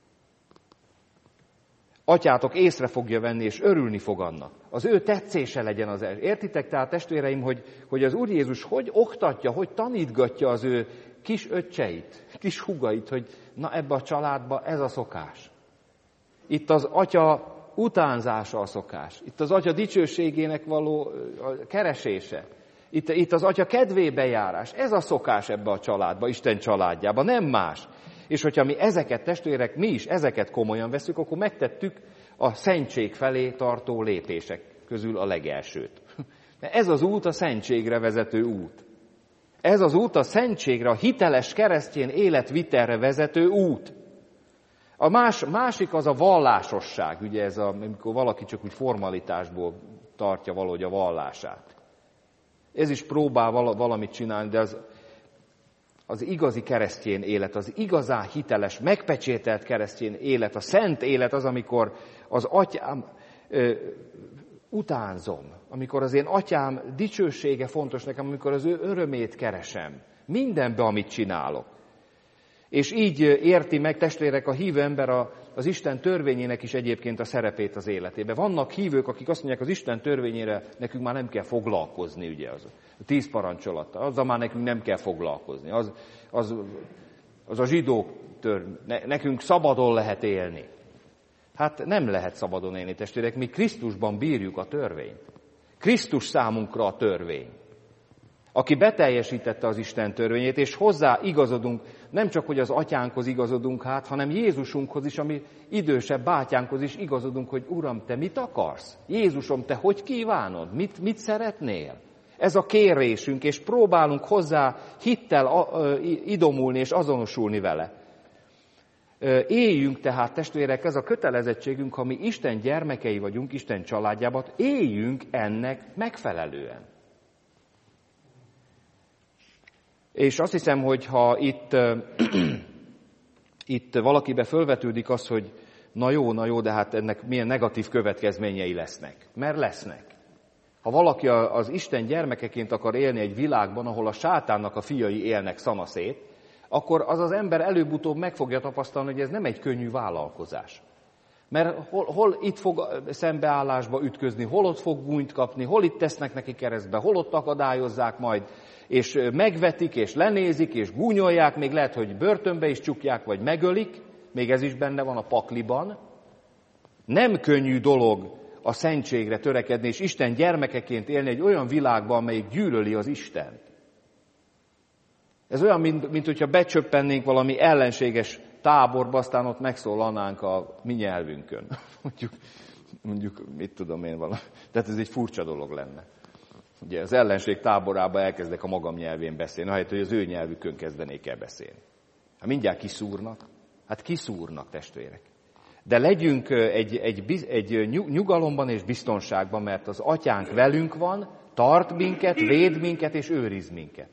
Atyátok észre fogja venni, és örülni fog annak. Az ő tetszése legyen az első. Értitek tehát, testvéreim, hogy, hogy az Úr Jézus hogy oktatja, hogy tanítgatja az ő kis öccseit, kis húgait, hogy na ebbe a családba ez a szokás. Itt az Atya utánzása a szokás. Itt az Atya dicsőségének való keresése. Itt, itt az Atya kedvébe járás. Ez a szokás ebbe a családba, Isten családjába, nem más. És hogyha mi ezeket, testvérek, mi is ezeket komolyan veszük, akkor megtettük a szentség felé tartó lépések közül a legelsőt. Mert ez az út a szentségre vezető út. Ez az út a szentségre, a hiteles keresztény életvitelre vezető út. A más, másik az a vallásosság, ugye ez a, amikor valaki csak úgy formalitásból tartja valahogy a vallását. Ez is próbál valamit csinálni, de az, az igazi keresztény élet, az igazán hiteles, megpecsételt keresztény élet, a szent élet az, amikor az atyám ö, utánzom, amikor az én atyám dicsősége fontos nekem, amikor az ő örömét keresem, mindenbe, amit csinálok. És így érti meg, testvérek, a hívő ember a, az Isten törvényének is egyébként a szerepét az életében. Vannak hívők, akik azt mondják, az Isten törvényére nekünk már nem kell foglalkozni, ugye, az a tíz parancsolata, azzal már nekünk nem kell foglalkozni. Az, az, az a zsidók törvény, ne, nekünk szabadon lehet élni. Hát nem lehet szabadon élni, testvérek, mi Krisztusban bírjuk a törvényt. Krisztus számunkra a törvény, aki beteljesítette az Isten törvényét, és hozzá igazodunk, nem csak, hogy az atyánkhoz igazodunk hát, hanem Jézusunkhoz is, ami idősebb bátyánkhoz is igazodunk, hogy Uram, te mit akarsz? Jézusom, te hogy kívánod? Mit, mit szeretnél? Ez a kérésünk, és próbálunk hozzá hittel idomulni és azonosulni vele. Éljünk tehát, testvérek, ez a kötelezettségünk, ha mi Isten gyermekei vagyunk, Isten családjában, éljünk ennek megfelelően. És azt hiszem, hogy ha itt, itt valakibe fölvetődik az, hogy na jó, na jó, de hát ennek milyen negatív következményei lesznek. Mert lesznek. Ha valaki az Isten gyermekeként akar élni egy világban, ahol a sátánnak a fiai élnek szanaszét, akkor az az ember előbb-utóbb meg fogja tapasztalni, hogy ez nem egy könnyű vállalkozás. Mert hol, hol itt fog szembeállásba ütközni, hol ott fog gúnyt kapni, hol itt tesznek neki keresztbe, hol ott akadályozzák majd, és megvetik, és lenézik, és gúnyolják, még lehet, hogy börtönbe is csukják, vagy megölik, még ez is benne van a pakliban. Nem könnyű dolog a szentségre törekedni, és Isten gyermekeként élni egy olyan világban, amelyik gyűlöli az Istent. Ez olyan, mint, mint hogyha becsöppennénk valami ellenséges táborba, aztán ott megszólalnánk a mi nyelvünkön. mondjuk, mondjuk, mit tudom én valami. Tehát ez egy furcsa dolog lenne. Ugye az ellenség táborába elkezdek a magam nyelvén beszélni, ahelyett, hogy az ő nyelvükön kezdenék el beszélni. Hát mindjárt kiszúrnak. Hát kiszúrnak, testvérek. De legyünk egy, egy, egy nyugalomban és biztonságban, mert az atyánk velünk van, tart minket, véd minket és őriz minket.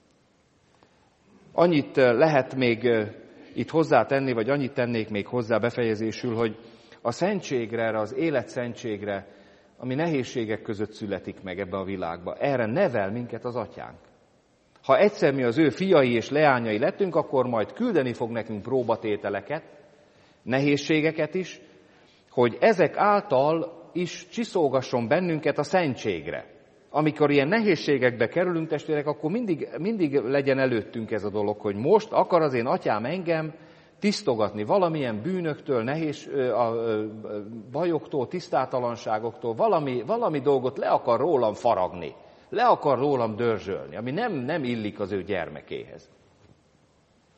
Annyit lehet még itt hozzátenni, vagy annyit tennék még hozzá befejezésül, hogy a szentségre, erre az életszentségre, ami nehézségek között születik meg ebbe a világba, erre nevel minket az atyánk. Ha egyszer mi az ő fiai és leányai lettünk, akkor majd küldeni fog nekünk próbatételeket, nehézségeket is, hogy ezek által is csiszolgasson bennünket a szentségre. Amikor ilyen nehézségekbe kerülünk, testvérek, akkor mindig, mindig legyen előttünk ez a dolog, hogy most akar az én atyám engem tisztogatni valamilyen bűnöktől, nehéz a bajoktól, tisztátalanságoktól, valami, valami dolgot le akar rólam faragni, le akar rólam dörzsölni, ami nem, nem illik az ő gyermekéhez.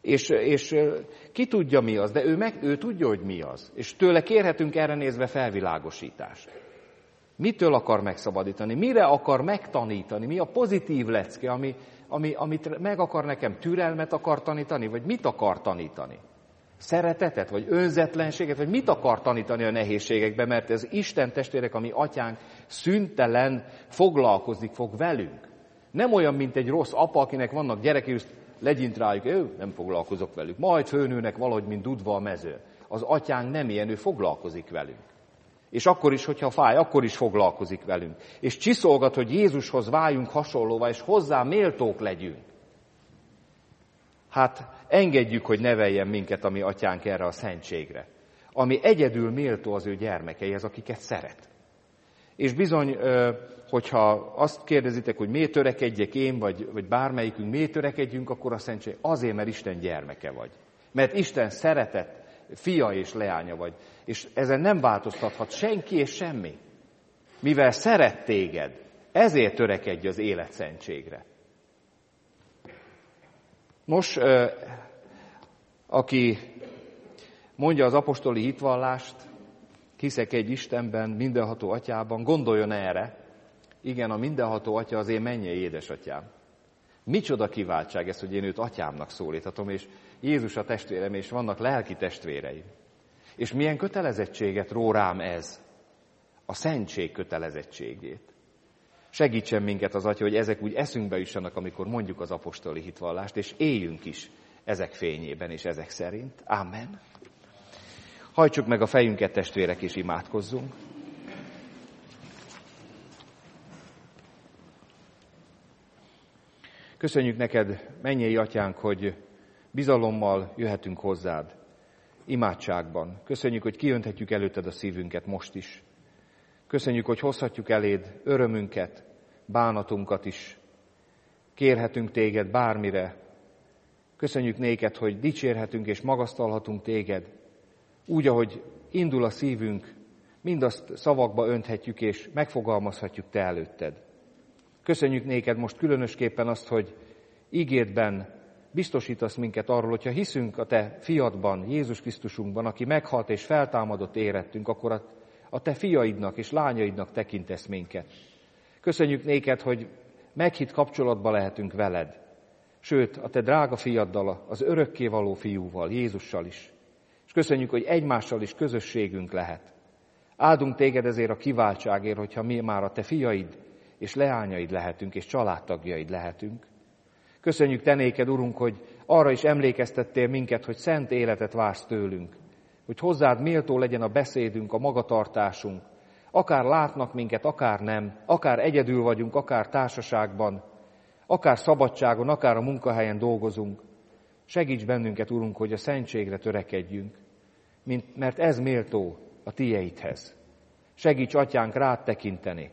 És, és ki tudja, mi az, de ő, meg, ő tudja, hogy mi az. És tőle kérhetünk erre nézve felvilágosítást. Mitől akar megszabadítani? Mire akar megtanítani? Mi a pozitív lecke, ami, ami, amit meg akar nekem? Türelmet akar tanítani? Vagy mit akar tanítani? Szeretetet? Vagy önzetlenséget? Vagy mit akar tanítani a nehézségekben? Mert ez Isten testvérek, ami atyánk szüntelen foglalkozik fog velünk. Nem olyan, mint egy rossz apa, akinek vannak gyerekei, és legyint rájuk, ő, nem foglalkozok velük. Majd főnőnek valahogy, mint dudva a mező. Az atyánk nem ilyen, ő foglalkozik velünk. És akkor is, hogyha fáj, akkor is foglalkozik velünk. És csiszolgat, hogy Jézushoz váljunk hasonlóvá, és hozzá méltók legyünk. Hát engedjük, hogy neveljen minket a mi atyánk erre a szentségre. Ami egyedül méltó az ő gyermekeihez, akiket szeret. És bizony, hogyha azt kérdezitek, hogy miért törekedjek én, vagy, vagy bármelyikünk, miért törekedjünk, akkor a szentség azért, mert Isten gyermeke vagy. Mert Isten szeretett fia és leánya vagy. És ezen nem változtathat senki és semmi. Mivel szeret téged, ezért törekedj az életszentségre. Nos, aki mondja az apostoli hitvallást, hiszek egy Istenben, mindenható atyában, gondoljon erre, igen, a mindenható atya az én mennyei édesatyám. Micsoda kiváltság ez, hogy én őt atyámnak szólíthatom, és Jézus a testvérem, és vannak lelki testvéreim. És milyen kötelezettséget ró rám ez? A szentség kötelezettségét. Segítsen minket az Atya, hogy ezek úgy eszünkbe jussanak, amikor mondjuk az apostoli hitvallást, és éljünk is ezek fényében és ezek szerint. Amen. Hajtsuk meg a fejünket, testvérek, és imádkozzunk. Köszönjük neked, mennyei atyánk, hogy bizalommal jöhetünk hozzád, imádságban. Köszönjük, hogy kiönthetjük előtted a szívünket most is. Köszönjük, hogy hozhatjuk eléd örömünket, bánatunkat is. Kérhetünk téged bármire. Köszönjük néked, hogy dicsérhetünk és magasztalhatunk téged. Úgy, ahogy indul a szívünk, mindazt szavakba önthetjük és megfogalmazhatjuk te előtted. Köszönjük néked most különösképpen azt, hogy ígédben biztosítasz minket arról, hogyha hiszünk a te fiadban, Jézus Krisztusunkban, aki meghalt és feltámadott érettünk, akkor a, a te fiaidnak és lányaidnak tekintesz minket. Köszönjük néked, hogy meghitt kapcsolatba lehetünk veled, sőt, a te drága fiaddal, az örökkévaló fiúval, Jézussal is. És köszönjük, hogy egymással is közösségünk lehet. Áldunk téged ezért a kiváltságért, hogyha mi már a te fiaid és leányaid lehetünk, és családtagjaid lehetünk. Köszönjük te néked, Urunk, hogy arra is emlékeztettél minket, hogy szent életet vársz tőlünk, hogy hozzád méltó legyen a beszédünk, a magatartásunk, akár látnak minket, akár nem, akár egyedül vagyunk, akár társaságban, akár szabadságon, akár a munkahelyen dolgozunk. Segíts bennünket, Urunk, hogy a szentségre törekedjünk, mint, mert ez méltó a tieidhez. Segíts, Atyánk, rád tekinteni,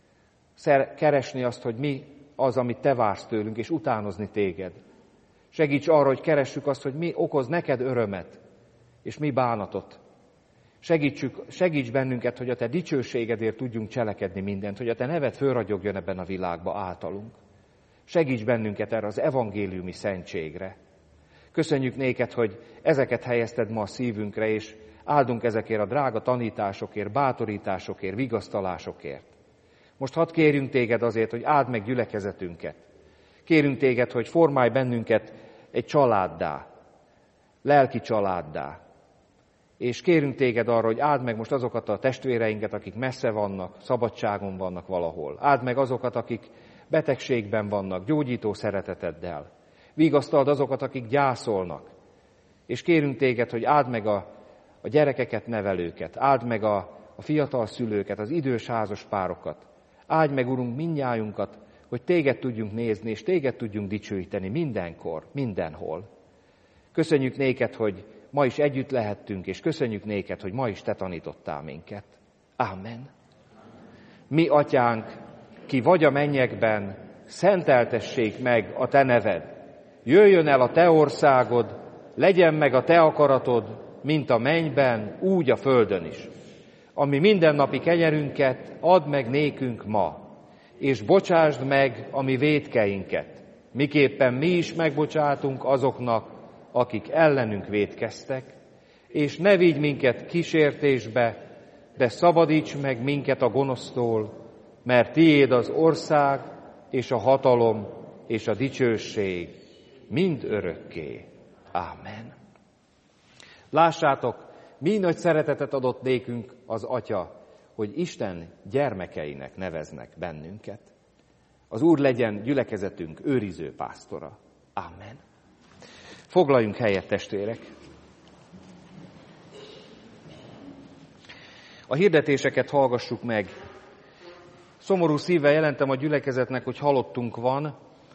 keresni azt, hogy mi az, amit te vársz tőlünk, és utánozni téged. Segíts arra, hogy keressük azt, hogy mi okoz neked örömet, és mi bánatot. Segítsük, segíts bennünket, hogy a te dicsőségedért tudjunk cselekedni mindent, hogy a te neved fölragyogjon ebben a világba általunk. Segíts bennünket erre az evangéliumi szentségre. Köszönjük néked, hogy ezeket helyezted ma a szívünkre, és áldunk ezekért a drága tanításokért, bátorításokért, vigasztalásokért. Most hadd kérjünk téged azért, hogy áld meg gyülekezetünket. Kérünk téged, hogy formálj bennünket egy családdá, lelki családdá. És kérünk téged arra, hogy áld meg most azokat a testvéreinket, akik messze vannak, szabadságon vannak valahol. Áld meg azokat, akik betegségben vannak, gyógyító szereteteddel. Vigasztald azokat, akik gyászolnak. És kérünk téged, hogy áld meg a, a gyerekeket, nevelőket, áld meg a, a fiatal szülőket, az idős házas párokat. Áldj meg, Urunk, mindnyájunkat, hogy téged tudjunk nézni, és téged tudjunk dicsőíteni mindenkor, mindenhol. Köszönjük néked, hogy ma is együtt lehettünk, és köszönjük néked, hogy ma is te tanítottál minket. Ámen. Mi, Atyánk, ki vagy a mennyekben, szenteltessék meg a te neved. Jöjjön el a te országod, legyen meg a te akaratod, mint a mennyben, úgy a földön is. Ami mindennapi kenyerünket add meg nékünk ma, és bocsásd meg a mi vétkeinket, miképpen mi is megbocsátunk azoknak, akik ellenünk vétkeztek, és ne vigy minket kísértésbe, de szabadíts meg minket a gonosztól, mert tiéd az ország, és a hatalom, és a dicsőség mind örökké. Ámen. Lássátok, mi nagy szeretetet adott nékünk az Atya, hogy Isten gyermekeinek neveznek bennünket. Az Úr legyen gyülekezetünk őriző pásztora. Ámen. Foglaljunk helyet, testvérek! A hirdetéseket hallgassuk meg. Szomorú szívvel jelentem a gyülekezetnek, hogy halottunk van.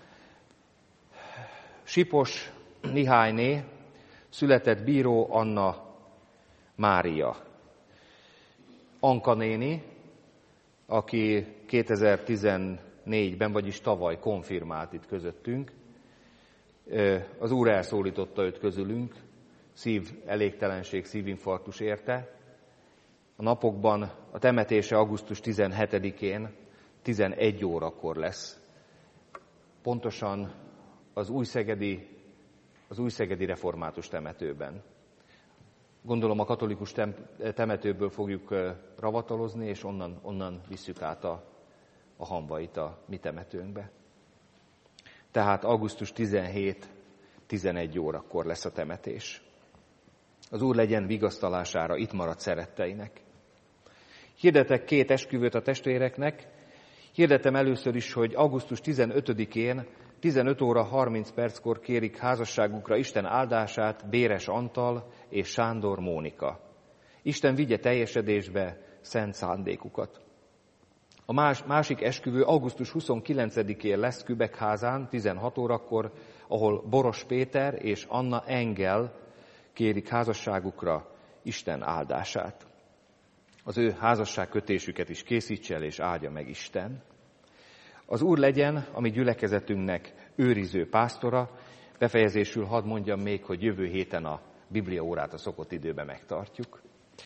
Sipos Mihályné született bíró Anna Mária. Anka néni, aki kétezer-tizennégyben, vagyis tavaly konfirmált itt közöttünk. Az Úr elszólította őt közülünk, szív elégtelenség, szívinfarktus érte. A napokban a temetése augusztus tizenhetedikén tizenegy órakor lesz. Pontosan az újszegedi, az újszegedi református temetőben. Gondolom a katolikus temetőből fogjuk ravatalozni, és onnan, onnan visszük át a, a hamvait a mi temetőnkbe. Tehát augusztus tizenhetedikén tizenegy órakor lesz a temetés. Az Úr legyen vigasztalására itt maradt szeretteinek. Hirdetek két esküvőt a testvéreknek. Hirdetem először is, hogy augusztus tizenötödikén tizenöt óra harminc perckor kérik házasságukra Isten áldását Béres Antal és Sándor Mónika. Isten vigye teljesedésbe szent szándékukat. A más, másik esküvő augusztus huszonkilencedikén lesz Kübekházán tizenhat órakor, ahol Boros Péter és Anna Engel kérik házasságukra Isten áldását. Az ő házasságkötésüket is készítse el és áldja meg Isten. Az Úr legyen a mi gyülekezetünknek őriző pásztora. Befejezésül hadd mondjam még, hogy jövő héten a bibliaórát a szokott időben megtartjuk.